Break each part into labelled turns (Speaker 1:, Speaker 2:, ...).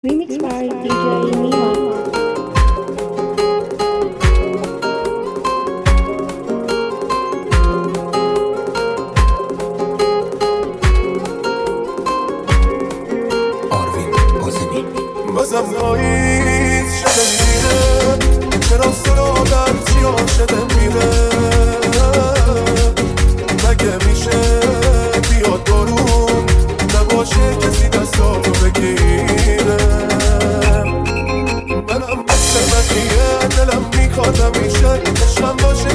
Speaker 1: Remixed by DJ Mima.
Speaker 2: بازم پاییز شده میره چرا سرا در جیان شده میره مگه میشه بیاد بارون نباشه کسی دستاتو بگیره منم مثل بقیه دلم میخواد همیشه عشقم باشه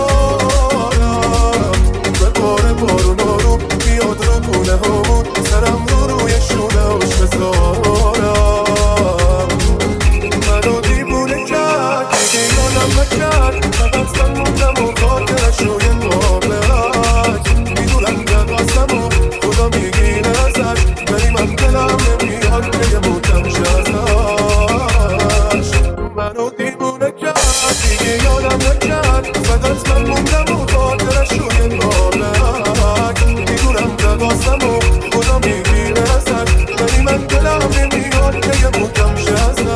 Speaker 2: کنارم بباره بارون آروم بیاد رو کونه همون سرم روی شونه هاش بذارم نکرد فقط من موندم و خاطرش روی قابلت میدونم نقاسم و خدا میگیره ازش ولی من دلم نمیاد که موندم ازش منو دیوونه کرد دیگه یادم نکرد فقط من موندم و خاطرش روی قابلت میدونم نقاسم و خدا میگیره ازش ولی من دلم نمیاد که موندم ازش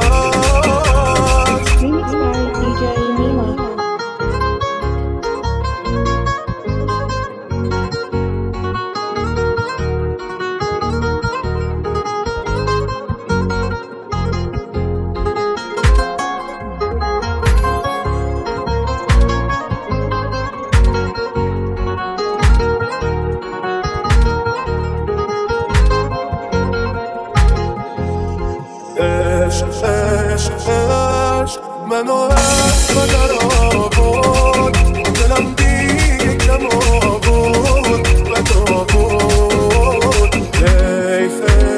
Speaker 2: عشق منو از بدر آورد دلم دیگه کم آورد بد آورد هی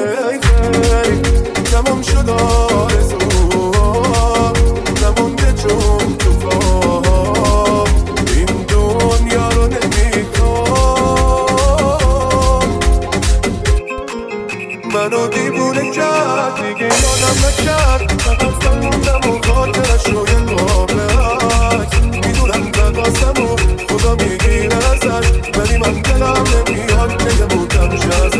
Speaker 2: تمام شد آرزوها نمونده جون تو پاها این دنیا رو نمیخوام منو دیوونه کرد دیگه یادم نکرد فقط من موندم و خاطرش روی قابلت میدونم نقاسم و خدا میگیره ازش ولی من دلم نمیاد که موندم ازش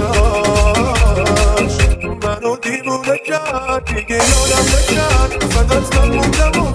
Speaker 2: منو دیوونه کرد دیگه یادم نکرد فقط من موندم و